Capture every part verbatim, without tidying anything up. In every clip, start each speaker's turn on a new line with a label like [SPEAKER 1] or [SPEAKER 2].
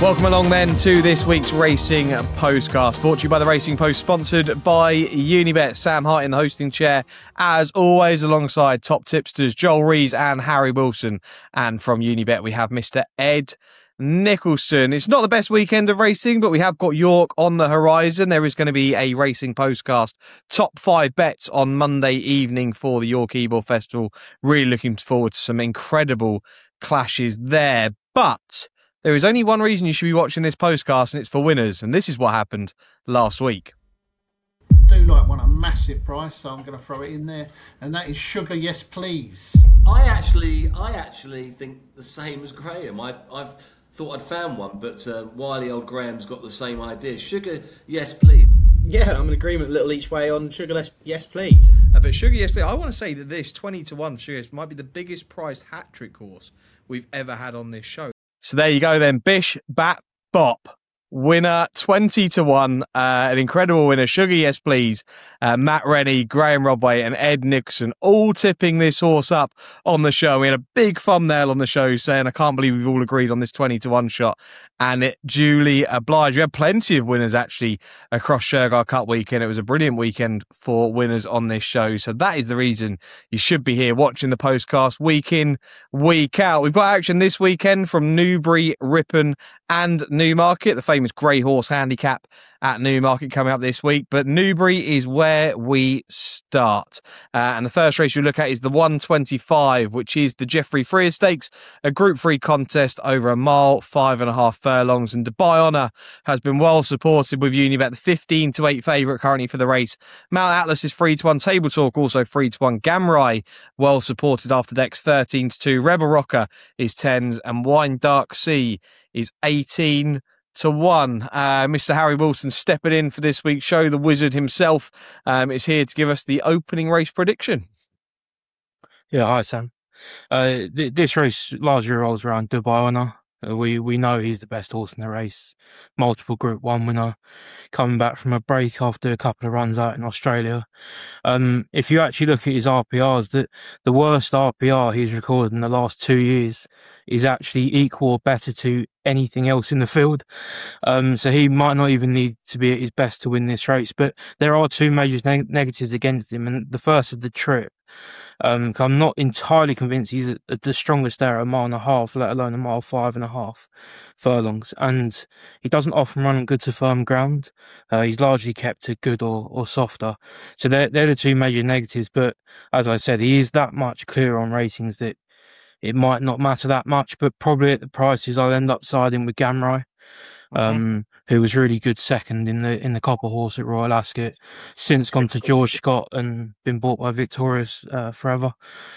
[SPEAKER 1] Welcome along then to this week's Racing Postcast, brought to you by the Racing Post, sponsored by Unibet. Sam Hart in the hosting chair, as always, alongside top tipsters Joel Rees and Harry Wilson. And from Unibet, we have Mister Ed Nicholson. It's not the best weekend of racing, but we have got York on the horizon. There is going to be a Racing Postcast top five bets on Monday evening for the York Ebor Festival. Really looking forward to some incredible clashes there. But there is only one reason you should be watching this postcast, and it's for winners. And this is what happened last week.
[SPEAKER 2] Do like one a massive price, so I'm going to throw it in there, and that is Sugar Yes Please.
[SPEAKER 3] I actually, I actually think the same as Graham. I, I thought I'd found one, but uh, wily old Graham's got the same idea. Sugar Yes Please.
[SPEAKER 4] Yeah, I'm in agreement, little each way on Sugar Yes, yes Please.
[SPEAKER 1] Uh, but Sugar Yes Please, I want to say that this twenty to one Sugar Yes might be the biggest priced hat trick horse we've ever had on this show. So there you go then. Bish, Bat, Bop. Winner twenty to one. Uh, an incredible winner. Sugar Yes Please. Uh, Matt Rennie, Graham Rodway and Ed Nicholson all tipping this horse up on the show. We had a big thumbnail on the show saying, I can't believe we've all agreed on this twenty to one shot. And it duly obliged. We had plenty of winners actually across Shergar Cup weekend. It was a brilliant weekend for winners on this show. So that is the reason you should be here watching the postcast week in, week out. We've got action this weekend from Newbury, Ripon and Newmarket, the famous Grey Horse Handicap at Newmarket coming up this week. But Newbury is where we start. Uh, and the first race we look at is the one twenty-five, which is the Geoffrey Freer Stakes, a Group three contest over a mile, five and a half furlongs. And Dubai Honour has been well supported with Unibet, the fifteen to eight favourite currently for the race. Mount Atlas is three to one. Table Talk also three to one. Gamrai well supported after decks thirteen to two. Rebel Rocker is tens and Wine Dark Sea is eighteen to one. Uh, Mister Harry Wilson stepping in for this week's show. The wizard himself um, is here to give us the opening race prediction.
[SPEAKER 5] Yeah, hi Sam. Uh, th- this race largely rolls around Dubai Honour. Uh, we we know he's the best horse in the race. Multiple Group One winner, coming back from a break after a couple of runs out in Australia. Um, if you actually look at his R P Rs, the the worst R P R he's recorded in the last two years is actually equal or better to anything else in the field. Um, so he might not even need to be at his best to win this race. But there are two major neg- negatives against him, and the first is the trip. Um, I'm not entirely convinced he's a, a, the strongest there at a mile and a half, let alone a mile five and a half furlongs. And he doesn't often run on good to firm ground. Uh, he's largely kept to good or, or softer. So they're, they're the two major negatives. But as I said, he is that much clearer on ratings that it might not matter that much. But probably at the prices, I'll end up siding with Gamrai. Um, who was really good second in the in the Copper Horse at Royal Ascot, since gone to George Scott and been bought by Victorious uh, forever.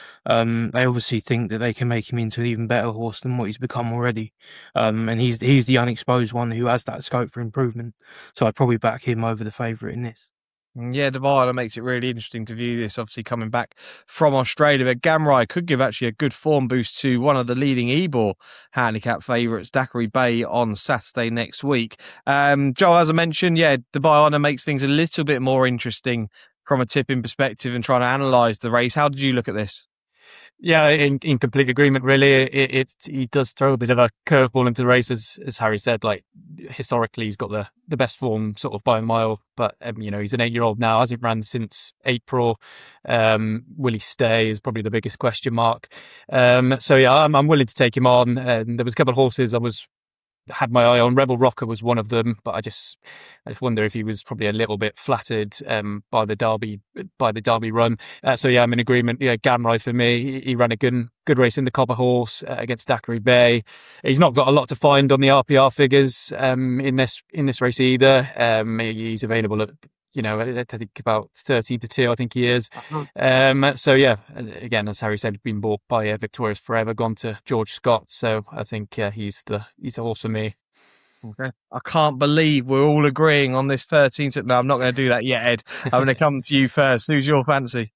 [SPEAKER 5] Um, they obviously think that they can make him into an even better horse than what he's become already. Um, and he's he's the unexposed one who has that scope for improvement. So I'd probably back him over the favourite in this.
[SPEAKER 1] Yeah, Dubai makes it really interesting to view this, obviously coming back from Australia. But Gamrai could give actually a good form boost to one of the leading Ebor handicap favourites, Daiquiri Bay, on Saturday next week. Um, Joel, as I mentioned, yeah, Dubai Honour makes things a little bit more interesting from a tipping perspective and trying to analyse the race. How did you look at this?
[SPEAKER 6] Yeah, in, in complete agreement, really. It, it he does throw a bit of a curveball into the race, as, as Harry said. Like, historically, he's got the, the best form sort of by a mile, but, um, you know, he's an eight-year-old now, hasn't ran since April. Um, will he stay is probably the biggest question mark. Um, so, yeah, I'm, I'm willing to take him on. Um, there was a couple of horses I was had my eye on. Rebel Rocker was one of them, but I just I just wonder if he was probably a little bit flattered um, by the Derby by the Derby run. Uh, so yeah, I'm in agreement. Yeah, Gamrai for me. He, he ran a good good race in the Copper Horse uh, against Daiquiri Bay. He's not got a lot to find on the R P R figures um, in this in this race either. Um, he's available at, you know, I think about thirty to two, I think he is. Uh-huh. Um, so, yeah, again, as Harry said, been bought by uh, Victorious forever, gone to George Scott. So I think uh, he's the he's the horse for me.
[SPEAKER 1] Okay. I can't believe we're all agreeing on this thirteenth. No, I'm not going to do that yet, Ed. I'm going to come to you first. Who's your fancy?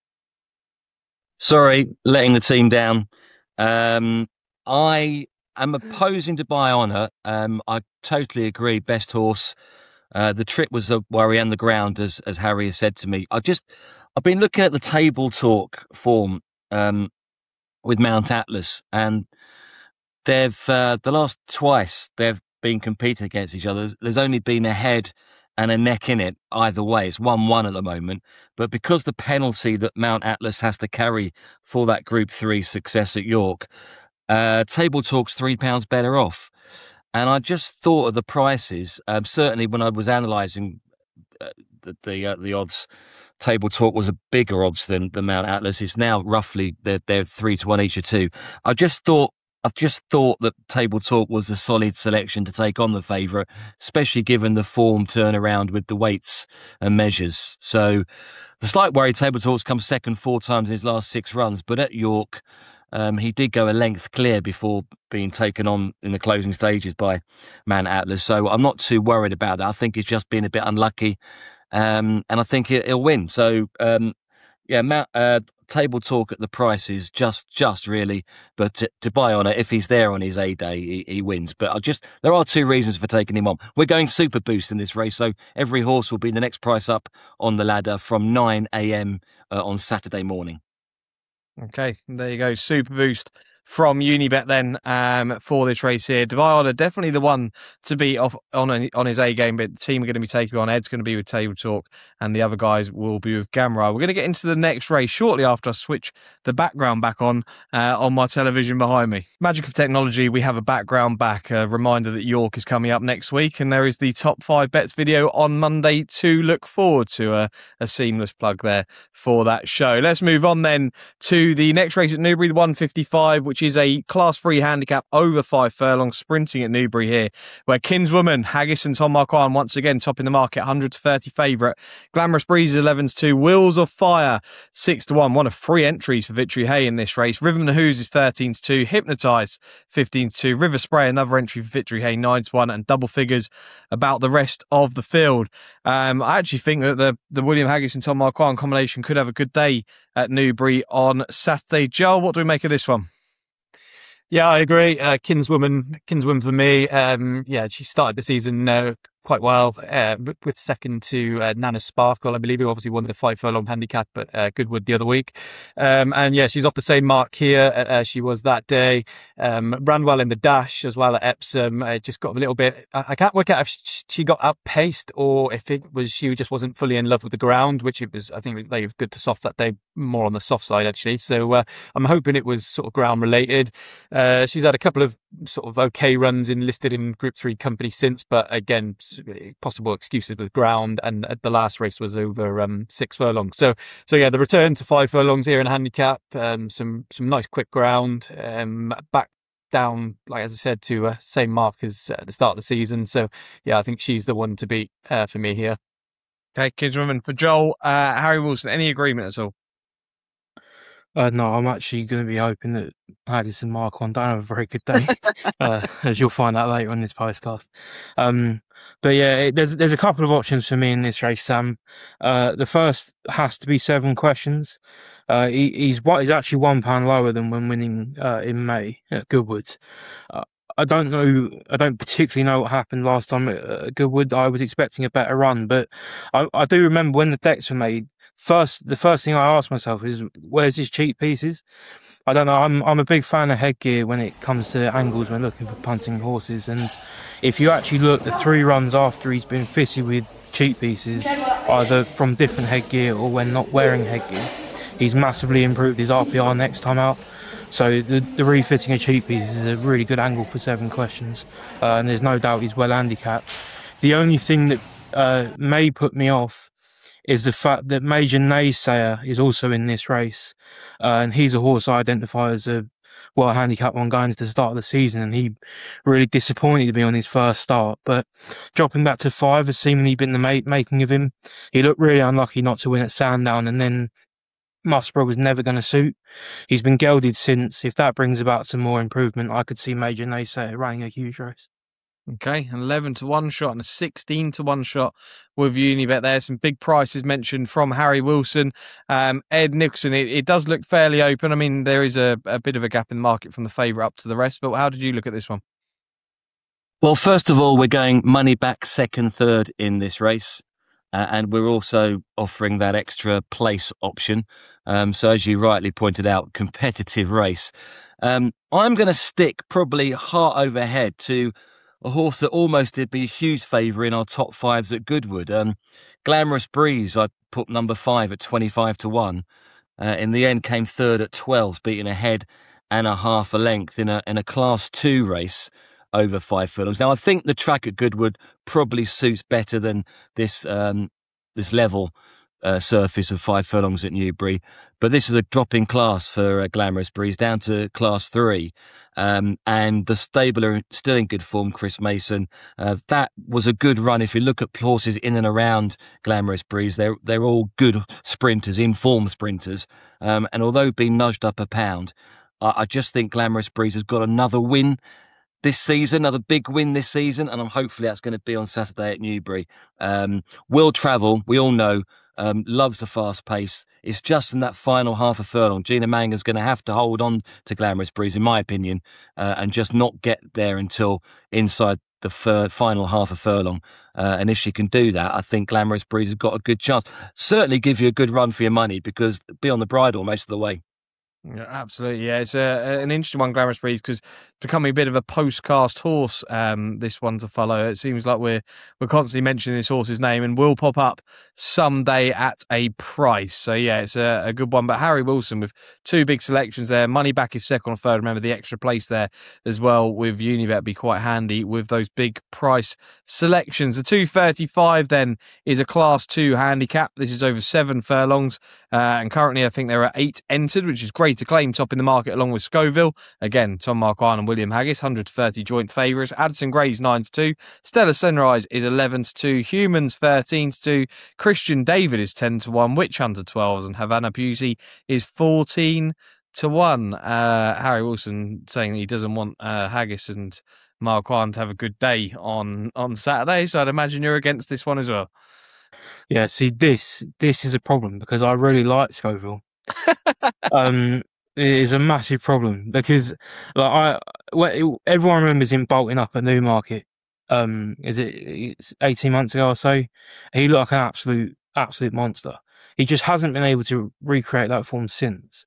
[SPEAKER 3] Sorry, letting the team down. Um, I am opposing Dubai Honour. Um, I totally agree. Best horse. Uh, the trip was the worry and the ground, as as Harry has said to me. I just, I've been looking at the Table Talk form um, with Mount Atlas, and they've uh, the last twice they've been competing against each other, there's only been a head and a neck in it either way. It's one one at the moment. But because the penalty that Mount Atlas has to carry for that Group three success at York, uh, Table Talk's three pounds better off. And I just thought of the prices. Um, certainly when I was analysing uh, the the, uh, the odds, Table Talk was a bigger odds than the Mount Atlas. It's now roughly they're, they're three to one each or two. I just thought I've just thought that Table Talk was a solid selection to take on the favourite, especially given the form turnaround with the weights and measures. So the slight worry, Table Talk's come second four times in his last six runs, but at York, um, he did go a length clear before being taken on in the closing stages by Mount Atlas. So I'm not too worried about that. I think he's just been a bit unlucky, um, and I think he'll, he'll win. So, um, yeah, Mount, uh, Table Talk at the prices, just, just really, but to, to buy on it, if he's there on his A day, he, he wins. But I just, there are two reasons for taking him on. We're going super boost in this race, so every horse will be the next price up on the ladder from nine a.m. Uh, on Saturday morning.
[SPEAKER 1] Okay, there you go. Super boost from Unibet then um, for this race here. Dubai Honor, definitely the one to be off on a, on his A game, but the team are going to be taking on. Ed's going to be with Table Talk and the other guys will be with Gamera. We're going to get into the next race shortly after I switch the background back on uh, on my television behind me. Magic of technology, we have a background back. A reminder that York is coming up next week and there is the top five bets video on Monday to look forward to. A, a seamless plug there for that show. Let's move on then to the next race at Newbury, the one fifty-five, which is a class three handicap over five furlongs sprinting at Newbury here, where Kinswoman, Haggis and Tom Marquand once again topping the market, one hundred to thirty favourite. Glamorous Breeze eleven to two. Wheels of Fire six to one. One of three entries for Victory Hay in this race. Rhythm and Who's is thirteen to two. Hypnotise fifteen to two. River Spray, another entry for Victory Hay, nine to one. And double figures about the rest of the field. Um, I actually think that the, the William Haggis and Tom Marquand combination could have a good day at Newbury on Saturday. Joel, what do we make of this one?
[SPEAKER 6] Yeah, I agree. Uh, Kinswoman, Kinswoman for me. Um, yeah, she started the season uh, quite well uh, with second to uh, Nana Sparkle, I believe, who obviously won the five furlong handicap at uh, Goodwood the other week. Um, and yeah, she's off the same mark here as she was that day. Um, ran well in the dash as well at Epsom. Uh, just got a little bit. I, I can't work out if she got outpaced or if it was she just wasn't fully in love with the ground, which it was. I think they were good to soft that day, more on the soft side actually. So uh, I'm hoping it was sort of ground related. Uh, she's had a couple of sort of okay runs in listed in Group Three company since, but again, possible excuses with ground, and the last race was over um, six furlongs. So, so yeah, the return to five furlongs here in handicap, um, some some nice quick ground, um, back down, like as I said, to uh, same mark as at the start of the season. So, yeah, I think she's the one to beat uh, for me here.
[SPEAKER 1] Okay, Kinswoman for Joel. Uh, Harry Wilson, any agreement at all?
[SPEAKER 5] Uh, no, I'm actually going to be hoping that Haggis and Marquand don't have a very good day, uh, as you'll find out later on this podcast. Um, but yeah, it, there's there's a couple of options for me in this race, Sam. Uh, the first has to be Seven Questions. Uh, he, he's what he's actually one pound lower than when winning uh, in May at Goodwood. Uh, I don't know. I don't particularly know what happened last time at Goodwood. I was expecting a better run, but I, I do remember when the decks were made. First, the first thing I asked myself is, where's his cheap pieces? I don't know. I'm I'm a big fan of headgear when it comes to angles when looking for punting horses. And if you actually look the three runs after he's been fissy with cheap pieces, either from different headgear or when not wearing headgear, he's massively improved his R P R next time out. So the, the refitting of cheap pieces is a really good angle for Seven Questions. Uh, and there's no doubt he's well handicapped. The only thing that uh, may put me off is the fact that Major Naysayer is also in this race. Uh, and he's a horse I identify as a well handicapped one going into the start of the season, and he really disappointed me on his first start. But dropping back to five has seemingly been the ma- making of him. He looked really unlucky not to win at Sandown, and then Musborough was never going to suit. He's been gelded since. If that brings about some more improvement, I could see Major Naysayer running a huge race.
[SPEAKER 1] Okay, an eleven to one shot and a sixteen to one shot with Unibet there. Some big prices mentioned from Harry Wilson. Um, Ed Nicholson, it, it does look fairly open. I mean, there is a, a bit of a gap in the market from the favourite up to the rest, but how did you look at this one?
[SPEAKER 3] Well, first of all, we're going money back second, third in this race. Uh, and we're also offering that extra place option. Um, so as you rightly pointed out, competitive race. Um, I'm going to stick probably heart over head to a horse that almost did be a huge favourite in our top fives at Goodwood. Um, Glamorous Breeze, I put number five at twenty-five to one. Uh, in the end, came third at twelve, beating a head and a half a length in a in a Class Two race over five furlongs. Now, I think the track at Goodwood probably suits better than this um, this level uh, surface of five furlongs at Newbury. But this is a drop in class for uh, Glamorous Breeze, down to Class Three. Um, and the stable are still in good form, Chris Mason. Uh, that was a good run. If you look at horses in and around Glamorous Breeze, they're, they're all good sprinters, in-form sprinters. Um, and although being nudged up a pound, I, I just think Glamorous Breeze has got another win this season, another big win this season, and I'm hopefully that's going to be on Saturday at Newbury. Um, Will Travel, we all know, um, loves the fast pace. It's just in that final half a furlong. Gina Mangan's going to have to hold on to Glamorous Breeze, in my opinion, uh, and just not get there until inside the third, final half a furlong. Uh, and if she can do that, I think Glamorous Breeze has got a good chance. Certainly give you a good run for your money, because be on the bridle most of the way.
[SPEAKER 1] Yeah, absolutely, yeah. It's a, an interesting one, Glamorous Breeze, because becoming a bit of a postcast horse, um, this one to follow. It seems like we're we're constantly mentioning this horse's name and will pop up someday at a price. So, yeah, it's a, a good one. But Harry Wilson with two big selections there. Money back is second or third. Remember the extra place there as well with Unibet be quite handy with those big price selections. The two thirty-five then is a Class two handicap. This is over seven furlongs. Uh, and currently I think there are eight entered, which is great to claim top in the market along with Scoville. Again, Tom Marquardt and William Haggis, one hundred to thirty joint favourites. Addison Gray's nine to two. Stella Sunrise is eleven to two. Humans thirteen to two. Christian David is ten to one. Witch Hunter twelve. And Havana Beauty is fourteen to one. Uh, Harry Wilson saying that he doesn't want uh, Haggis and Marquardt to have a good day on, on Saturday. So I'd imagine you're against this one as well.
[SPEAKER 5] Yeah, see, this this is a problem because I really like Scoville. um, it is a massive problem because like I, well, everyone remembers him bolting up at Newmarket. Um, is it it's eighteen months ago or so? He looked like an absolute absolute monster. He just hasn't been able to recreate that form since.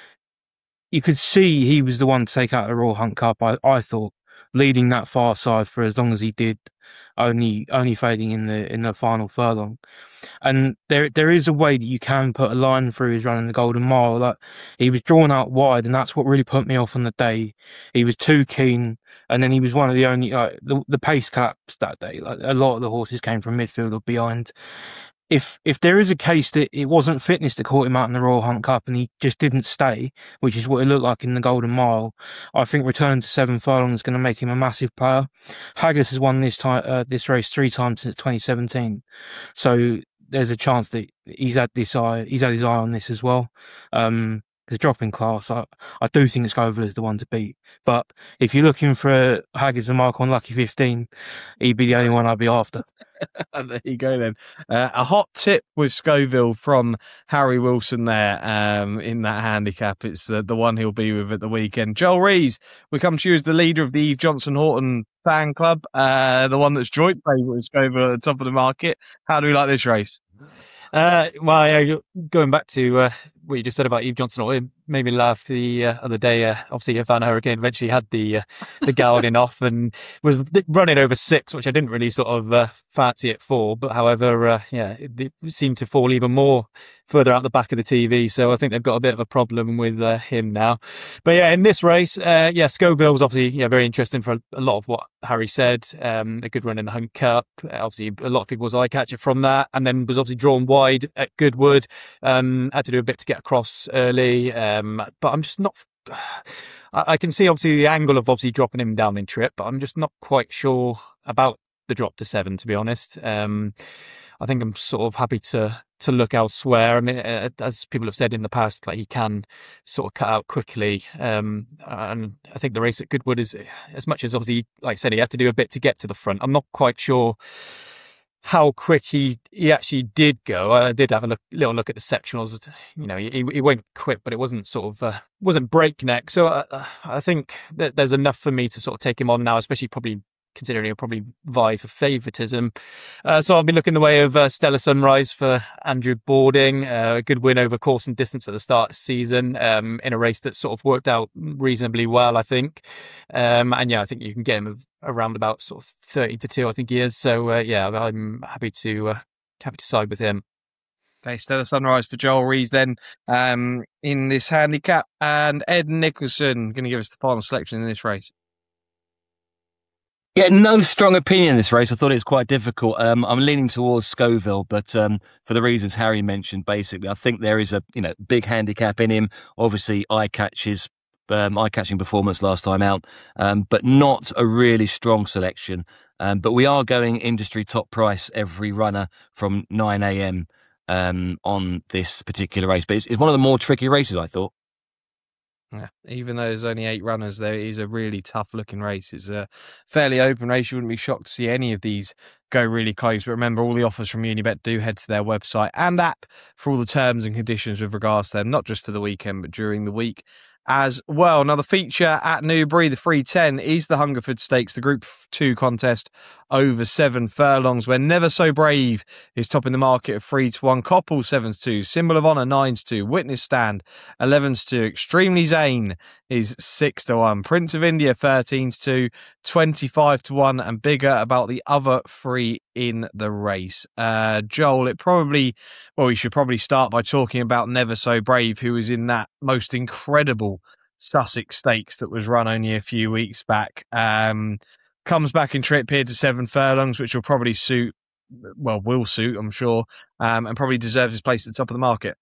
[SPEAKER 5] You could see he was the one to take out the Royal Hunt Cup. I, I thought, leading that far side for as long as he did, only only fading in the in the final furlong. And there there is a way that you can put a line through his run in the Golden Mile. Like he was drawn out wide, and that's what really put me off on the day. He was too keen, and then he was one of the only like the, the pace collapsed that day. Like a lot of the horses came from midfield or behind. If if there is a case that it wasn't fitness that caught him out in the Royal Hunt Cup and he just didn't stay, which is what it looked like in the Golden Mile, I think return to seven furlongs is going to make him a massive player. Haggis has won this time uh, this race three times since twenty seventeen, so there's a chance that he's had this eye he's had his eye on this as well. Um, the drop in class, I, I do think Scoville is the one to beat. But if you're looking for Haggis and Mark on Lucky fifteen, he'd be the only one I'd be after.
[SPEAKER 1] There you go then. Uh, a hot tip with Scoville from Harry Wilson there um, in that handicap. It's the, the one he'll be with at the weekend. Joel Rees, we come to you as the leader of the Eve Johnson Horton fan club, uh, the one that's joint favourite with Scoville at the top of the market. How do we like this race?
[SPEAKER 6] Uh, well, yeah, going back to uh, what you just said about Eve Johnson, it made me laugh the uh, other day. Uh, obviously, Havana Hurricane eventually had the uh, the gelding off and was running over six, which I didn't really sort of uh, fancy it for. But however, uh, yeah, it, it seemed to fall even more further out the back of the T V. So I think they've got a bit of a problem with uh, him now. But yeah, in this race, uh, yeah, Scoville was obviously yeah very interesting for a, a lot of what Harry said. Um, a good run in the Hunt Cup. Obviously, a lot of people's eye catcher from that, and then was obviously drawn wide at Goodwood. Um, had to do a bit to get across early. Um, but I'm just not. I, I can see obviously the angle of obviously dropping him down in trip, but I'm just not quite sure about the drop to seven, to be honest. Um, I think I'm sort of happy to to look elsewhere. I mean, uh, as people have said in the past, like he can sort of cut out quickly. Um, and I think the race at Goodwood is, as much as obviously, like I said, he had to do a bit to get to the front. I'm not quite sure how quick he, he actually did go. I did have a look, little look at the sectionals. You know, he he went quick, but it wasn't sort of uh, wasn't breakneck. So I, I think that there's enough for me to sort of take him on now, especially probably considering he'll probably vie for favouritism. Uh, so I'll be looking the way of uh, Stellar Sunrise for Andrew Bording. Uh, a good win over course and distance at the start of the season um, in a race that sort of worked out reasonably well, I think. Um, and yeah, I think you can get him around about sort of thirty to two, I think he is. So uh, yeah, I'm happy to uh, happy to side with him.
[SPEAKER 1] Okay, Stellar Sunrise for Joel Rees then um, in this handicap. And Ed Nicholson going to give us the final selection in this race.
[SPEAKER 3] Yeah, no strong opinion in this race. I thought it was quite difficult. Um, I'm leaning towards Scoville, but um, for the reasons Harry mentioned, basically, I think there is a you know big handicap in him. Obviously, eye catches, um, eye catching performance last time out, um, but not a really strong selection. Um, but we are going industry top price every runner from nine a.m. Um, on this particular race, but it's, it's one of the more tricky races, I thought.
[SPEAKER 1] Yeah, even though there's only eight runners, there is a really tough looking race. It's a fairly open race. You wouldn't be shocked to see any of these go really close. But remember, all the offers from Unibet do head to their website and app for all the terms and conditions with regards to them, not just for the weekend, but during the week as well. Another feature at Newbury, the three ten, is the Hungerford Stakes, the Group two contest over seven furlongs, where Never So Brave is topping the market of three to one, Coppell seven to two, Symbol of Honour nine to two, Witness Stand eleven to two, Extremely Zane is six to one, Prince of India thirteen to two, twenty-five to one, and bigger about the other three in the race. Uh, Joel, it probably, well, we should probably start by talking about Never So Brave, who was in that most incredible Sussex Stakes that was run only a few weeks back. Um, comes back in trip here to seven furlongs, which will probably suit, well, will suit, I'm sure, um, and probably deserves his place at the top of the market.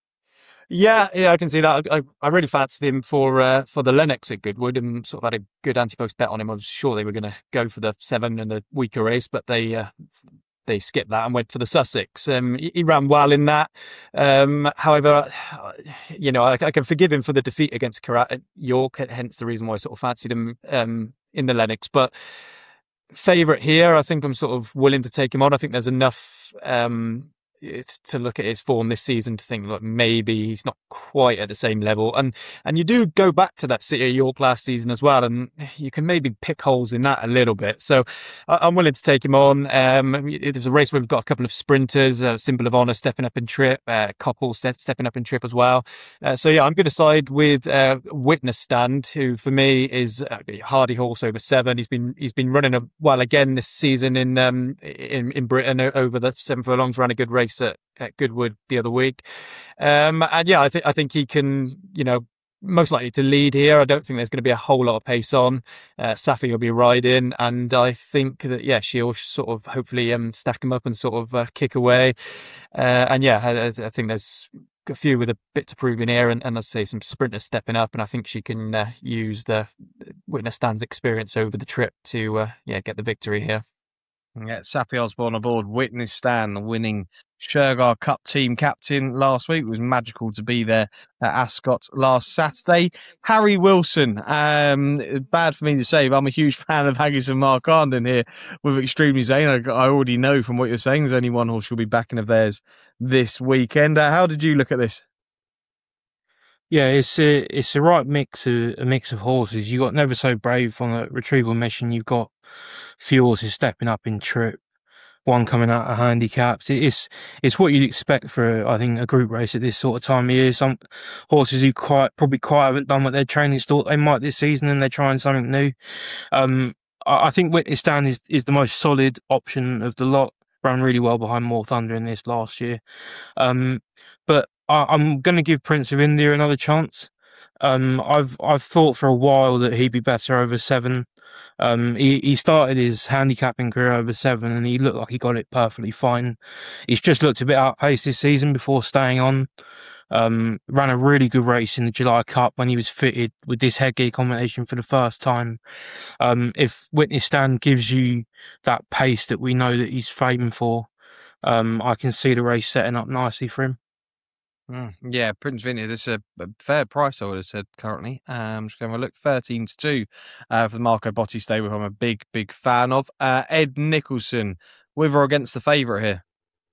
[SPEAKER 6] Yeah, yeah, I can see that. I, I really fancied him for uh, for the Lennox at Goodwood and sort of had a good anti-post bet on him. I was sure they were going to go for the seven and the weaker race, but they uh, they skipped that and went for the Sussex. Um, he, he ran well in that. Um, however, you know, I, I can forgive him for the defeat against Carat at York, hence the reason why I sort of fancied him um, in the Lennox. But favourite here, I think I'm sort of willing to take him on. I think there's enough Um, to look at his form this season to think, look, maybe he's not quite at the same level. And and you do go back to that City of York last season as well, and you can maybe pick holes in that a little bit. So I'm willing to take him on. Um, there's a race where we've got a couple of sprinters, uh, Symbol of Honour stepping up in trip, uh, Coppell step, stepping up in trip as well. Uh, so yeah, I'm going to side with uh, Witness Stand, who for me is a hardy horse over seven. He's been he's been running a, well again this season in um in, in Britain over the seven furlongs, ran a good race At, at Goodwood the other week, um, and yeah, I think I think he can, you know, most likely to lead here. I don't think there's going to be a whole lot of pace on. Uh, Safi will be riding, and I think that yeah, she'll sort of hopefully um, stack him up and sort of uh, kick away. Uh, and yeah, I, I think there's a few with a bit to prove in here, and, and I'd say some sprinters stepping up, and I think she can uh, use the Witness Stand's experience over the trip to uh, yeah get the victory here.
[SPEAKER 1] Yeah, Safi Osborne aboard Witness Stand, the winning Shergar Cup team captain last week. It was magical to be there at Ascot last Saturday. Harry Wilson, um, bad for me to say, but I'm a huge fan of Haggis and Mark Arnden here with Extremely Zane. I, I already know from what you're saying, there's only one horse you'll be backing of theirs this weekend. Uh, how did you look at this?
[SPEAKER 5] Yeah, it's a, it's the right mix of a mix of horses. You got Never So Brave on a retrieval mission. You've got a few horses stepping up in trip, one coming out of handicaps. It's it's what you'd expect for, I think, a group race at this sort of time of year. Some horses who quite probably quite haven't done what their training's thought they might this season, and they're trying something new. Um, I, I think Witness Stand is, is the most solid option of the lot. Ran really well behind More Thunder in this last year, um, but I, I'm going to give Prince of India another chance. Um, I've I've thought for a while that he'd be better over seven. Um, he, he started his handicapping career over seven, and he looked like he got it perfectly fine. He's just looked a bit outpaced this season before staying on. Um, ran a really good race in the July Cup when he was fitted with this headgear combination for the first time. Um, if Witness Stand gives you that pace that we know that he's famed for, um, I can see the race setting up nicely for him.
[SPEAKER 1] Mm, yeah, Prince of India, this is a, a fair price, I would have said currently. Um, just going to look thirteen to two uh, for the Marco Botti stable, who I'm a big, big fan of. Uh, Ed Nicholson, with or against the favourite here?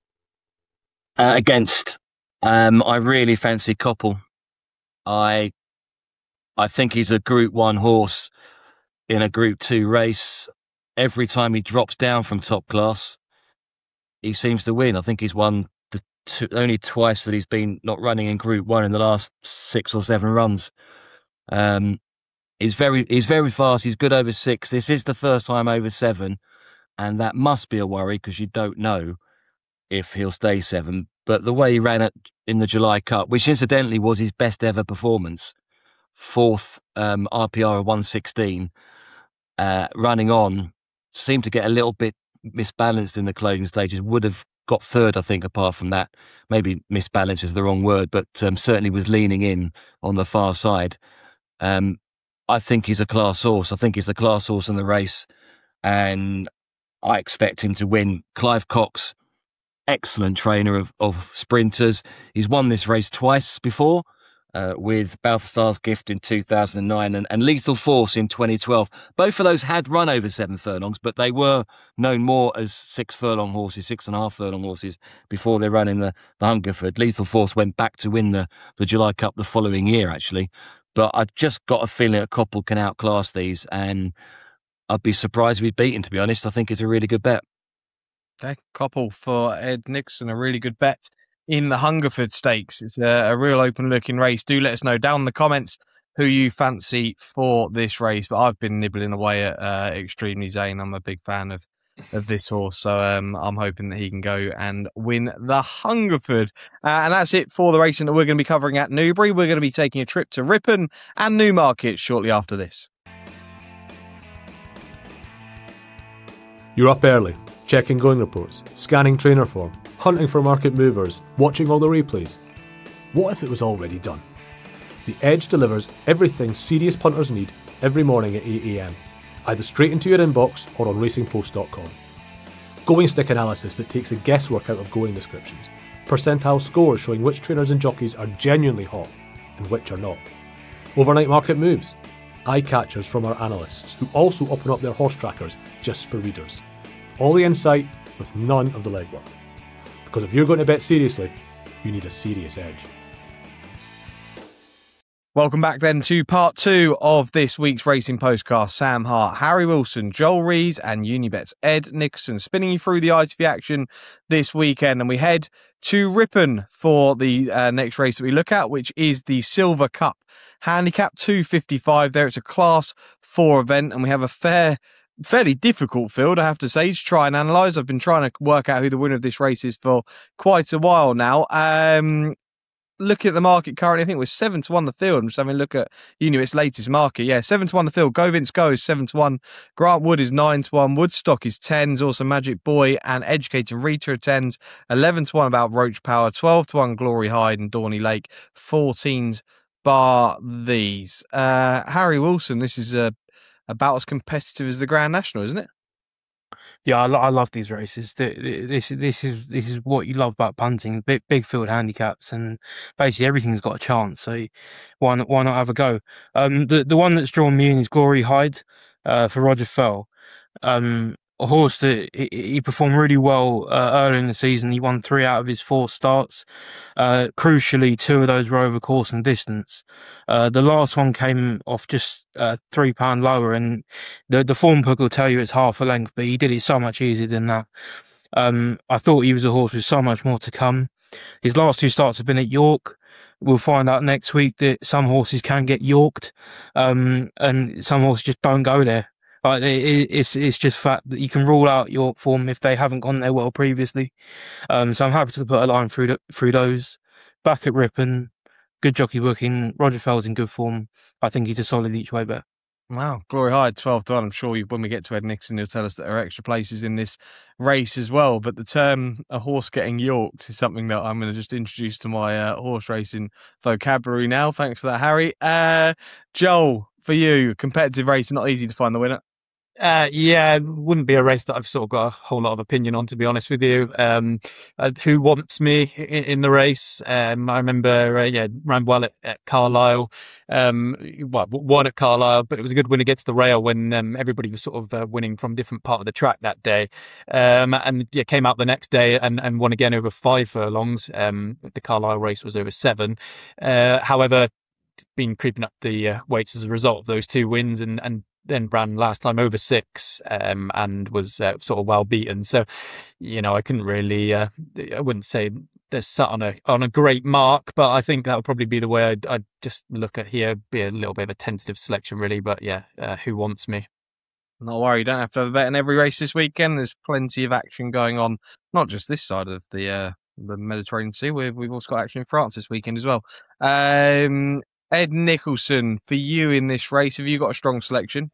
[SPEAKER 3] Uh, against. Um, I really fancy Coppell. I, I think he's a Group One horse in a Group Two race. every time he drops down from top class, he seems to win. I think he's won the two, only twice that he's been not running in Group One in the last six or seven runs. Um, he's very he's very fast. He's good over six. This is the first time over seven, and that must be a worry because you don't know if he'll stay seven. But the way he ran it in the July Cup, which incidentally was his best ever performance, fourth um, R P R of one sixteen, uh, running on, seemed to get a little bit misbalanced in the closing stages. Would have got third, I think, apart from that. Maybe misbalance is the wrong word, but um, certainly was leaning in on the far side. Um, I think he's a class horse. I think he's a class horse in the race, and I expect him to win. Clive Cox, excellent trainer of, of sprinters. He's won this race twice before, uh, with Balthasar's Gift in two thousand nine and, and Lethal Force in twenty twelve. Both of those had run over seven furlongs, but they were known more as six furlong horses, six and a half furlong horses before they ran in the, the Hungerford. Lethal Force went back to win the, the July Cup the following year, actually. But I've just got a feeling that Coppell can outclass these, and I'd be surprised if he's beaten, to be honest. I think it's a really good bet.
[SPEAKER 1] Okay, Coppell for Ed Nixon, a really good bet in the Hungerford Stakes. It's a, a real open-looking race. Do let us know down in the comments who you fancy for this race. But I've been nibbling away at uh, Extremely Zane. I'm a big fan of, of this horse, so um, I'm hoping that he can go and win the Hungerford. Uh, and that's it for the racing that we're going to be covering at Newbury. We're going to be taking a trip to Ripon and Newmarket shortly after this.
[SPEAKER 7] You're up early, checking going reports, scanning trainer form, hunting for market movers, watching all the replays. What if it was already done? The Edge delivers everything serious punters need every morning at eight a.m, either straight into your inbox or on racing post dot com. Going stick analysis that takes the guesswork out of going descriptions. Percentile scores showing which trainers and jockeys are genuinely hot and which are not. Overnight market moves. Eye catchers from our analysts who also open up their horse trackers just for readers. All the insight with none of the legwork. Because if you're going to bet seriously, you need a serious edge.
[SPEAKER 1] Welcome back then to part two of this week's Racing Postcast. Sam Hart, Harry Wilson, Joel Rees and Unibet's Ed Nicholson spinning you through the I T V action this weekend. And we head to Ripon for the uh, next race that we look at, which is the Silver Cup. Handicap two fifty-five there. It's a class four event and we have a fair, fairly difficult field, I have to say, to try and analyse. I've been trying to work out who the winner of this race is for quite a while now. Um... Looking at the market currently, I think it was seven to one the field. I'm just having a look at Unibet's latest market. Yeah, seven to one the field. Go Vince Go is seven to one. Grant Wood is nine to one. Woodstock is tens. Also Magic Boy and Educated Rita are tens. eleven to one about Roach Power. twelve to one Glory Hyde and Dorney Lake. fourteens bar these. Uh, Harry Wilson, this is uh, about as competitive as the Grand National, isn't it?
[SPEAKER 5] Yeah, I, lo- I love these races. This this is this is what you love about punting. Big big field handicaps, and basically everything's got a chance. So why not why not have a go? Um, the the one that's drawn me in is Glory Hyde, uh, for Roger Fell. Um, a horse that he, he performed really well uh, early in the season. He won three out of his four starts. Uh, crucially, two of those were over course and distance. Uh, the last one came off just uh, three pound lower, and the the form book will tell you it's half a length, but he did it so much easier than that. Um, I thought he was a horse with so much more to come. His last two starts have been at York. We'll find out next week that some horses can get Yorked, um, and some horses just don't go there. Like it, it's it's just fact that you can rule out York form if they haven't gone there well previously. Um, so I'm happy to put a line through the, through those. Back at Ripon, good jockey booking. Roger Fell's in good form. I think he's a solid each way bet.
[SPEAKER 1] Wow, Glory Hyde, twelve to one. I'm sure you, when we get to Ed Nixon, he'll tell us that there are extra places in this race as well. But the term a horse getting Yorked is something that I'm going to just introduce to my uh, horse racing vocabulary now. Thanks for that, Harry. Uh, Joel, for you, competitive race, not easy to find the winner.
[SPEAKER 6] Uh, yeah, it wouldn't be a race that I've sort of got a whole lot of opinion on, to be honest with you. Um, uh, who wants me in, in the race? Um, I remember, uh, yeah, ran well at, at Carlisle. Um, well, won at Carlisle, but it was a good win against the rail when um, everybody was sort of uh, winning from different part of the track that day. Um, and yeah, came out the next day and, and won again over five furlongs. Um, the Carlisle race was over seven. Uh, however, been creeping up the uh, weights as a result of those two wins and, and then ran last time over six um, and was uh, sort of well beaten. So, you know, I couldn't really, uh, I wouldn't say they're sat on a on a great mark, but I think that would probably be the way I'd, I'd just look at here, be a little bit of a tentative selection, really. But yeah, uh, who wants me?
[SPEAKER 1] Not worry, you don't have to have a bet in every race this weekend. There's plenty of action going on, not just this side of the uh, the Mediterranean Sea. We've, we've also got action in France this weekend as well. Um, Ed Nicholson, for you in this race, have you got a strong selection?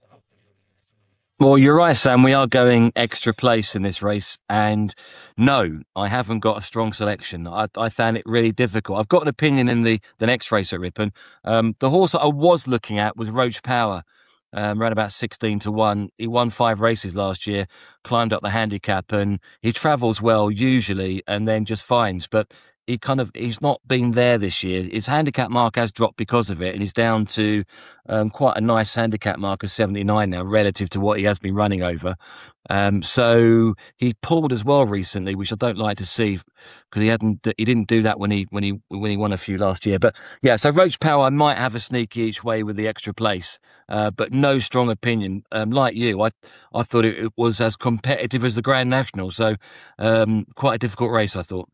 [SPEAKER 3] Well, you're right, Sam. We are going extra place in this race. And no, I haven't got a strong selection. I, I found it really difficult. I've got an opinion in the, the next race at Ripon. Um, the horse that I was looking at was Roach Power. Um, ran about sixteen to one. He won five races last year, climbed up the handicap, and he travels well usually and then just finds. But he kind of, he's not been there this year. His handicap mark has dropped because of it, and he's down to um, quite a nice handicap mark of seventy-nine now relative to what he has been running over. Um, so he pulled as well recently, which I don't like to see because he hadn't, he didn't do that when he, when he, when he won a few last year. But yeah, so Roach Power, I might have a sneaky each way with the extra place, uh, but no strong opinion. Um, like you, I, I thought it, it was as competitive as the Grand National. So um, quite a difficult race, I thought.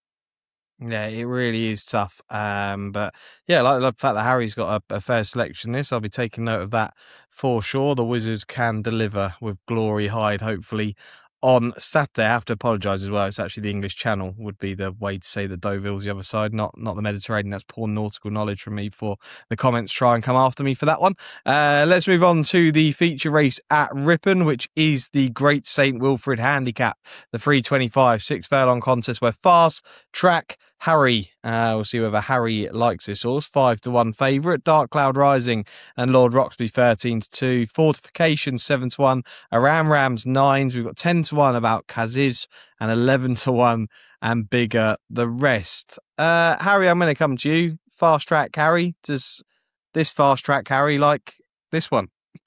[SPEAKER 1] Yeah, it really is tough. Um, but yeah, like, like the fact that Harry's got a, a fair selection this, I'll be taking note of that for sure. The Wizards can deliver with Glory Hyde, hopefully, on Saturday. I have to apologise as well. It's actually the English Channel would be the way to say that Deauville's the other side, not not the Mediterranean. That's poor nautical knowledge from me for the comments. Try and come after me for that one. Uh, let's move on to the feature race at Ripon, which is the Great Saint Wilfrid Handicap, the three twenty-five six furlong contest where Fast Track Harry, uh, we'll see whether Harry likes this horse. Five to one favourite. Dark Cloud Rising and Lord Roxby thirteen to two. Fortification seven to one. Aram Rams nines. We've got ten to one about Kaziz and eleven to one and Bigger the rest. Uh, Harry, I'm going to come to you. Fast Track Harry. Does this Fast Track Harry like this one?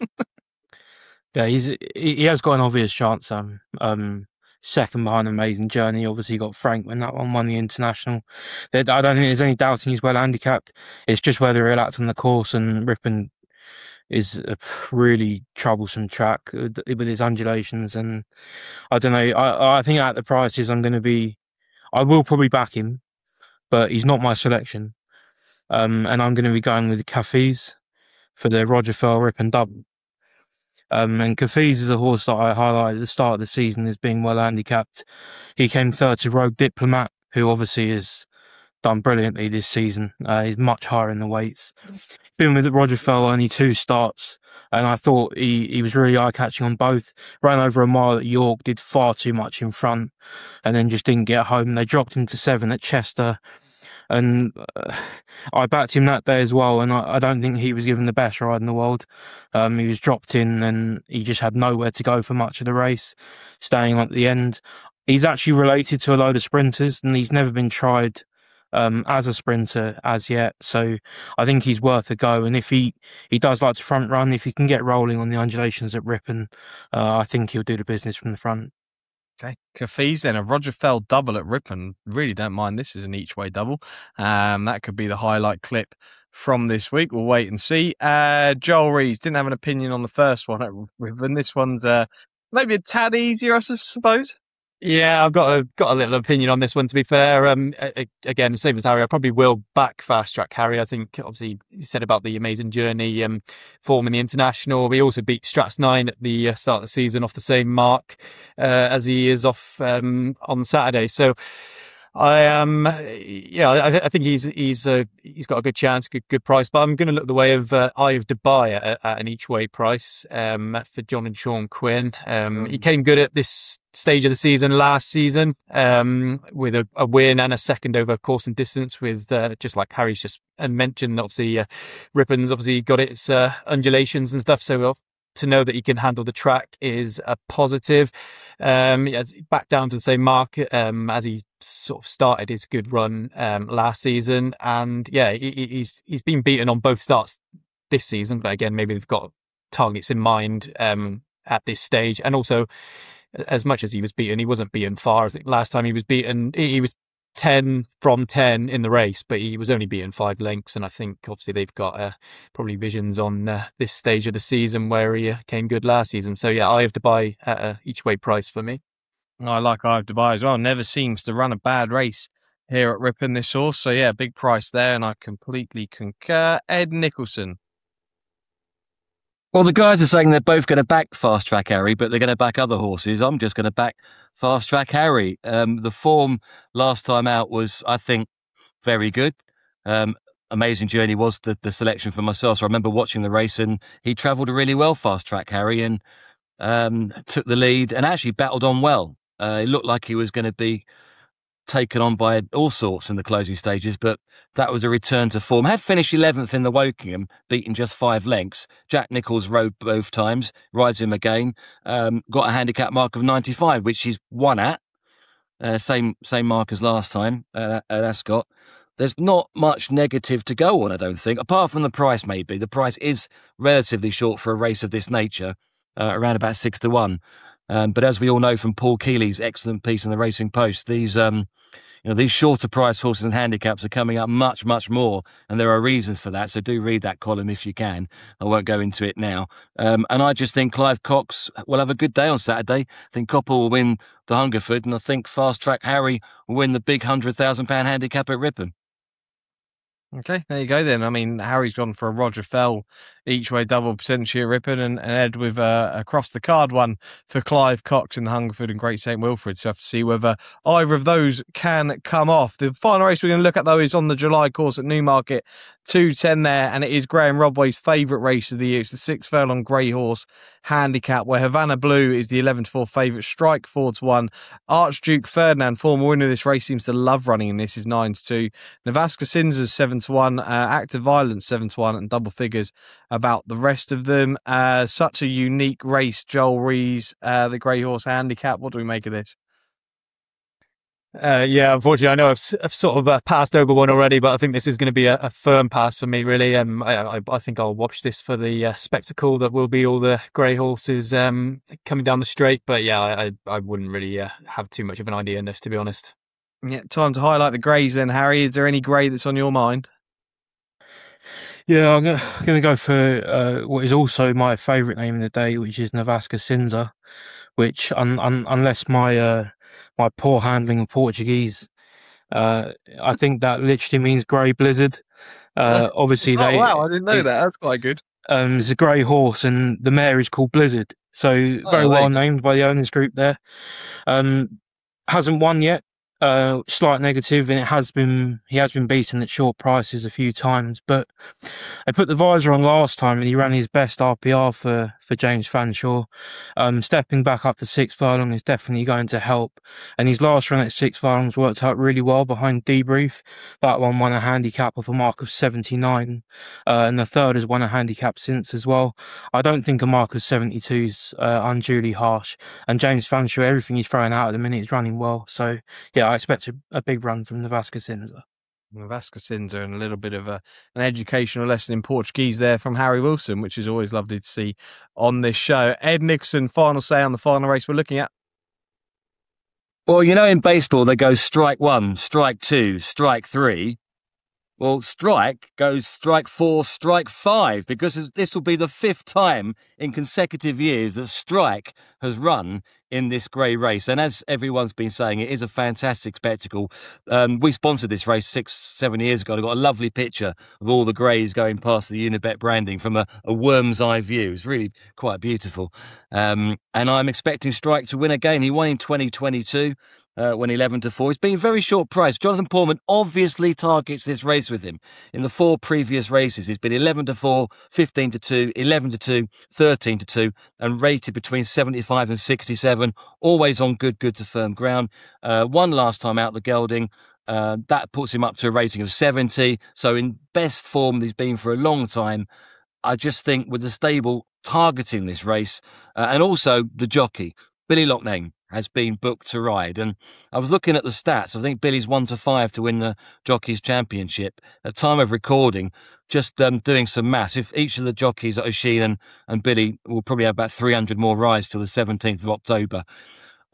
[SPEAKER 5] Yeah, he's he has got an obvious chance. Um, um. Second behind Amazing Journey. Obviously got Frank when that one won the international. I don't think there's any doubting he's well handicapped. It's just whether he'll act on the course, and Ripon is a really troublesome track with its undulations. And I don't know, I, I think at the prices I'm going to be, I will probably back him, but he's not my selection. Um, and I'm going to be going with the Cafes for the Roger Fell Ripon double. Um, and Cafiz is a horse that I highlighted at the start of the season as being well handicapped. He came third to Rogue Diplomat, who obviously has done brilliantly this season. Uh, he's much higher in the weights. Been with Roger Fell only two starts, and I thought he, he was really eye-catching on both. Ran over a mile at York, did far too much in front, and then just didn't get home. They dropped him to seven at Chester. And uh, I backed him that day as well, and I, I don't think he was given the best ride in the world. Um, he was dropped in, and he just had nowhere to go for much of the race, staying at the end. He's actually related to a load of sprinters, and he's never been tried um, as a sprinter as yet. So I think he's worth a go. And if he, he does like to front run, if he can get rolling on the undulations at Ripon, uh, I think he'll do the business from the front.
[SPEAKER 1] Okay, Cafiz then, a Roger Fell double at Ripon. Really don't mind this as an each way double. Um, that could be the highlight clip from this week. We'll wait and see. Uh, Joel Reeves didn't have an opinion on the first one at Ripon. This one's uh, maybe a tad easier, I suppose.
[SPEAKER 6] Yeah, I've got a got a little opinion on this one. To be fair, um, again, same as Harry, I probably will back Fast Track Harry. I think obviously he said about the Amazing Journey um, form in the international. We also beat Strats Nine at the start of the season off the same mark uh, as he is off um, on Saturday. So I am, um, yeah, I, I think he's he's uh, he's got a good chance, good good price. But I'm going to look the way of uh, Eye of Dubai at, at an each way price um, for John and Sean Quinn. Um, mm. He came good at this stage of the season last season um, with a, a win and a second over course and distance. With uh, just like Harry's just mentioned, obviously uh, Ripon's obviously got its uh, undulations and stuff. So to know that he can handle the track is a positive. Um, yeah, back down to the same mark um, as he sort of started his good run um, last season, and yeah, he, he's he's been beaten on both starts this season. But again, maybe they've got targets in mind um, at this stage, and also as much as he was beaten, he wasn't beaten far. I think last time he was beaten, he, he was ten from ten in the race, but he was only beaten five lengths. And I think obviously they've got uh, probably visions on uh, this stage of the season where he uh, came good last season. So yeah, I have to buy at a each way price for me.
[SPEAKER 1] I like I have to buy as well. Never seems to run a bad race here at Ripon, this horse. So yeah, big price there, and I completely concur. Ed Nicholson.
[SPEAKER 3] Well, the guys are saying they're both going to back Fast Track Harry, but they're going to back other horses. I'm just going to back Fast Track Harry. Um, the form last time out was, I think, very good. Um, amazing journey was the, the selection for myself. So I remember watching the race, and he travelled really well, Fast Track Harry, and um, took the lead and actually battled on well. Uh, it looked like he was going to be taken on by all sorts in the closing stages, but that was a return to form. Had finished eleventh in the Wokingham, beaten just five lengths. Jack Nicholls rode both times, rides him again, um, got a handicap mark of ninety-five, which he's won at. Uh, same same mark as last time uh, at Ascot. There's not much negative to go on, I don't think, apart from the price maybe. The price is relatively short for a race of this nature, uh, around about six to one. Um, but as we all know from Paul Keeley's excellent piece in the Racing Post, these um, you know these shorter price horses and handicaps are coming up much, much more, and there are reasons for that. So do read that column if you can. I won't go into it now. Um, and I just think Clive Cox will have a good day on Saturday. I think Copper will win the Hungerford, and I think Fast Track Harry will win the big hundred thousand pound handicap at Ripon.
[SPEAKER 1] Okay, there you go then. I mean, Harry's gone for a Roger Fell each way double potentially at Ripon, and, and Ed with a across the card one for Clive Cox in the Hungerford and Great Saint Wilfrid. So I have to see whether either of those can come off. The final race we're going to look at though is on the July course at Newmarket, two ten there, and it is Graham Rodway's favourite race of the year. It's the six furlong grey horse handicap, where Havana Blue is the eleven to four favourite, Strike four to one. Archduke Ferdinand, former winner of this race, seems to love running in this, is nine to two. Navaska Cinza's seven to one, uh, Active Violence seven to one, and double figures about the rest of them. Uh, such a unique race, Joel Rees, uh, the grey horse handicap. What do we make of this?
[SPEAKER 6] Uh, yeah, unfortunately, I know I've, I've sort of uh, passed over one already, but I think this is going to be a, a firm pass for me, really. Um, I, I, I think I'll watch this for the uh, spectacle that will be all the grey horses um, coming down the straight. But yeah, I, I wouldn't really uh, have too much of an idea in this, to be honest.
[SPEAKER 1] Yeah, time to highlight the greys then, Harry. Is there any grey that's on your mind?
[SPEAKER 5] Yeah, I'm going to go for uh, what is also my favourite name of the day, which is Navaska Cinza, which, un- un- unless my uh, my poor handling of Portuguese, uh, I think that literally means grey blizzard. Uh, obviously,
[SPEAKER 1] oh,
[SPEAKER 5] they.
[SPEAKER 1] wow, I didn't know
[SPEAKER 5] they,
[SPEAKER 1] that. That's quite good.
[SPEAKER 5] Um, it's a grey horse, and the mare is called Blizzard, so very
[SPEAKER 1] oh,
[SPEAKER 5] well named by the owners group there. Um, hasn't won yet. Uh, slight negative, and it has been he has been beaten at short prices a few times, but I put the visor on last time and he ran his best R P R for, for James Fanshawe. Um, stepping back up to six furlong is definitely going to help, and his last run at six furlongs worked out really well behind Debrief. That one won a handicap of a mark of seventy-nine, uh, and the third has won a handicap since as well. I don't think a mark of seventy-two is uh, unduly harsh, and James Fanshawe, everything he's throwing out at the minute is running well, so yeah, I expect a, a big run from Navaska Cinza.
[SPEAKER 1] Navaska Cinza, and a little bit of a, an educational lesson in Portuguese there from Harry Wilson, which is always lovely to see on this show. Ed Nixon, final say on the final race we're looking at.
[SPEAKER 3] Well, you know, in baseball, they go strike one, strike two, strike three. Well, strike goes strike four, strike five, because this will be the fifth time in consecutive years that strike has run in this grey race. And as everyone's been saying, it is a fantastic spectacle. Um, we sponsored this race six, seven years ago. I got a lovely picture of all the greys going past the Unibet branding from a, a worm's eye view. It's really quite beautiful. Um, and I'm expecting Strike to win again. He won in twenty twenty-two. Uh, when eleven to four. He's been very short price. Jonathan Portman obviously targets this race with him. In the four previous races, he's been eleven to four, fifteen to two, eleven to two, thirteen to two, and rated between seventy-five and sixty-seven, always on good, good to firm ground. Uh, one last time out the gelding. Uh, that puts him up to a rating of seventy. So in best form he's been for a long time. I just think with the stable targeting this race, uh, and also the jockey, Billy Loughnane, has been booked to ride. And I was looking at the stats. I think Billy's one to five to win the Jockeys Championship. At time of recording, just um, doing some maths, if each of the jockeys, Oisin and, and Billy, will probably have about three hundred more rides till the seventeenth of October.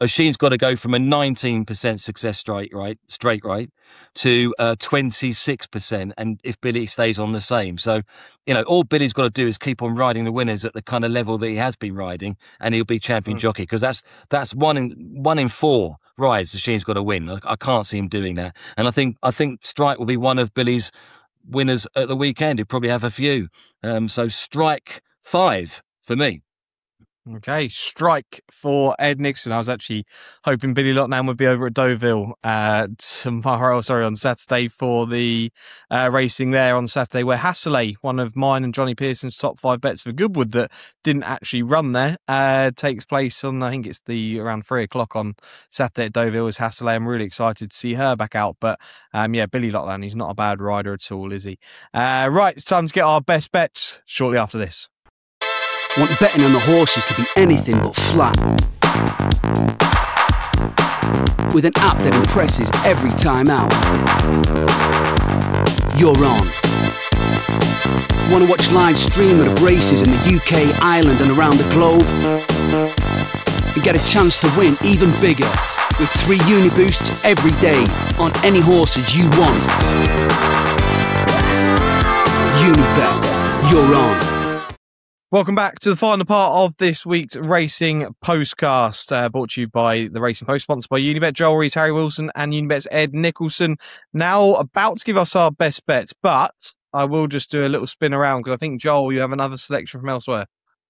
[SPEAKER 3] Oisin's got to go from a nineteen percent success straight rate, straight rate to uh, twenty-six percent. And if Billy stays on the same. So, you know, all Billy's got to do is keep on riding the winners at the kind of level that he has been riding, and he'll be champion mm. jockey, because that's that's one in one in four rides Oisin's got to win. I, I can't see him doing that. And I think I think Strike will be one of Billy's winners at the weekend. He'll probably have a few. Um, so Strike five for me.
[SPEAKER 1] Okay, Strike for Ed Nixon. I was actually hoping Billy Lockdown would be over at Deauville uh, tomorrow, sorry, on Saturday for the uh, racing there on Saturday, where Hasselay, one of mine and Johnny Pearson's top five bets for Goodwood that didn't actually run there, uh, takes place on, I think it's the around three o'clock on Saturday at Deauville is Hasselay. I'm really excited to see her back out. But um, yeah, Billy Lockdown, he's not a bad rider at all, is he? Uh, right, it's time to get our best bets shortly after this.
[SPEAKER 8] Want betting on the horses to be anything but flat? With an app that impresses every time out. You're on. Want to watch live streaming of races in the U K, Ireland and around the globe? And get a chance to win even bigger with three Uniboosts every day on any horses you want. Unibet. You're on.
[SPEAKER 1] Welcome back to the final part of this week's Racing Postcast, uh, brought to you by the Racing Post, sponsored by Unibet. Joel Rees, Harry Wilson, and Unibet's Ed Nicholson. Now about to give us our best bets, but I will just do a little spin around because I think, Joel, you have another selection from elsewhere.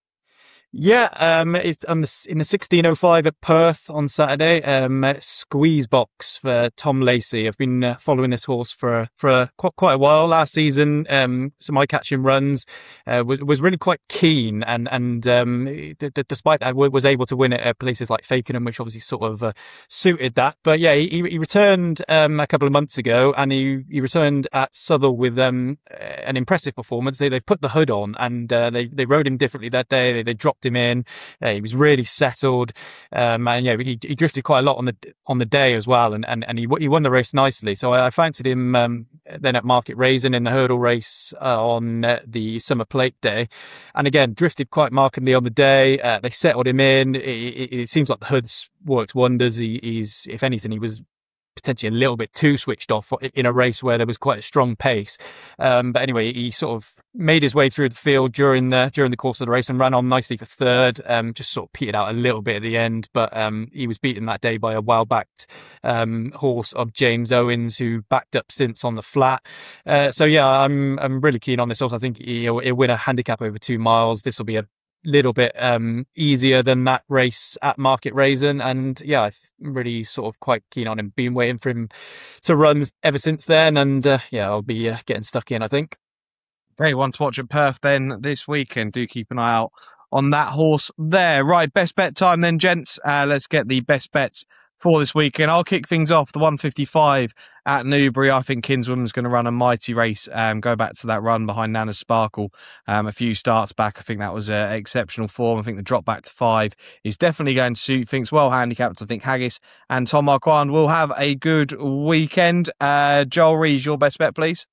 [SPEAKER 6] Yeah, um, it's on the, in the sixteen oh five at Perth on Saturday. Um, squeeze box for Tom Lacey. I've been uh, following this horse for for uh, quite quite a while. Last season, um, some eye catching runs, uh, was was really quite keen, and and um, d- d- despite that, was able to win at places like Fakenham, which obviously sort of uh, suited that. But yeah, he, he returned um, a couple of months ago, and he, he returned at Southwell with um, an impressive performance. They they've put the hood on, and uh, they they rode him differently that day. They, they dropped him in. Uh, he was really settled, um, and yeah, he, he drifted quite a lot on the on the day as well, and and, and he he won the race nicely. So I, I fancied him um, then at Market Raisin in the hurdle race uh, on uh, the Summer Plate day, and again drifted quite markedly on the day. Uh, they settled him in. It, it, it seems like the hood's worked wonders. He, he's, if anything, he was potentially a little bit too switched off in a race where there was quite a strong pace. Um, but anyway, he sort of made his way through the field during the during the course of the race and ran on nicely for third. Um, just sort of petered out a little bit at the end, but um, he was beaten that day by a well-backed um, horse of James Owens, who backed up since on the flat. Uh, so yeah, I'm I'm really keen on this horse. I think he'll, he'll win a handicap over two miles. This will be a little bit um, easier than that race at Market Raisin, and yeah, I'm really sort of quite keen on him. Been waiting for him to run ever since then, and uh, yeah, I'll be uh, getting stuck in, I think.
[SPEAKER 1] Great one to watch at Perth then this weekend. Do keep an eye out on that horse there. Right, best bet time then, gents. Uh, let's get the best bets for this weekend. I'll kick things off. The one fifty-five at Newbury. I think Kinswoman's going to run a mighty race. Um, go back to that run behind Nana Sparkle um, a few starts back. I think that was uh, exceptional form. I think the drop back to five is definitely going to suit. Thinks well handicapped. I think Haggis and Tom Marquand will have a good weekend. Uh, Joel Rees, your best bet, please.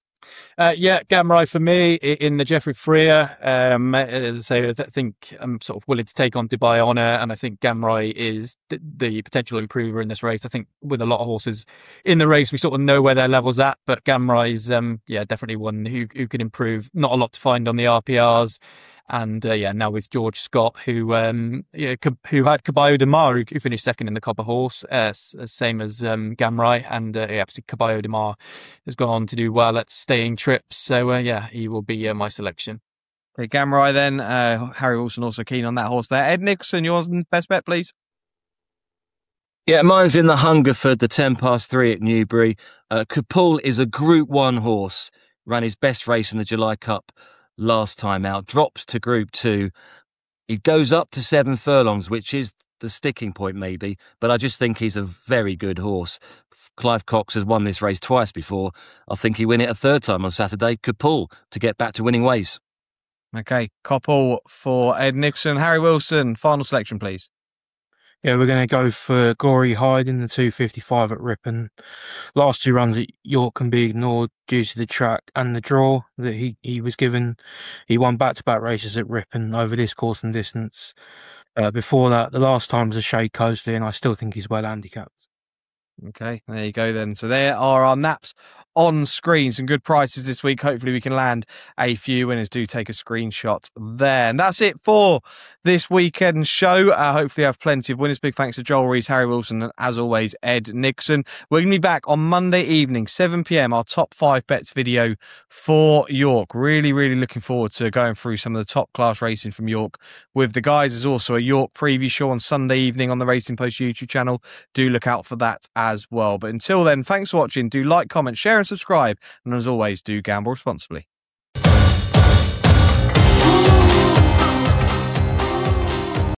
[SPEAKER 6] Uh, yeah, Gamrai for me in the Geoffrey Freer. Um, as I say, I think I'm sort of willing to take on Dubai Honor, and I think Gamrai is the, the potential improver in this race. I think with a lot of horses in the race, we sort of know where their level's at, but Gamrai's, um, yeah, definitely one who who can improve. Not a lot to find on the R P Rs. And uh, yeah, now with George Scott, who um, yeah, who had Caballo de Mar, who, who finished second in the Copper Horse, uh, same as um, Gamrai, and uh, yeah, obviously Caballo de Mar has gone on to do well at staying trips. So uh, yeah, he will be uh, my selection.
[SPEAKER 1] Okay, Gamrai then. Uh, Harry Wilson also keen on that horse there. Ed Nixon, yours best bet, please.
[SPEAKER 3] Yeah, mine's in the Hungerford, the ten past three at Newbury. Uh, Kapul is a Group One horse. Ran his best race in the July Cup last time out, drops to Group Two. He goes up to seven furlongs, which is the sticking point maybe, but I just think he's a very good horse. Clive Cox has won this race twice before. I think he win it a third time on Saturday. Kapul to get back to winning ways.
[SPEAKER 1] Okay, Koppel for Ed Nixon. Harry Wilson, final selection, please.
[SPEAKER 5] Yeah, we're going to go for Glory Hyde in the two fifty-five at Ripon. Last two runs at York can be ignored due to the track and the draw that he, he was given. He won back-to-back races at Ripon over this course and distance. Uh, before that, the last time was a Shea Coasley, and I still think he's well handicapped.
[SPEAKER 1] Okay, there you go then. So there are our naps on screen. Some good prices this week. Hopefully we can land a few winners. Do take a screenshot there. And that's it for this weekend show. Uh, hopefully I have plenty of winners. Big thanks to Joel Rees, Harry Wilson, and as always, Ed Nixon. We're going to be back on Monday evening, seven p.m, our top five bets video for York. Really, really looking forward to going through some of the top class racing from York with the guys. There's also a York preview show on Sunday evening on the Racing Post YouTube channel. Do look out for that as well. But until then, thanks for watching. Do like, comment, share and subscribe. And as always, do gamble responsibly.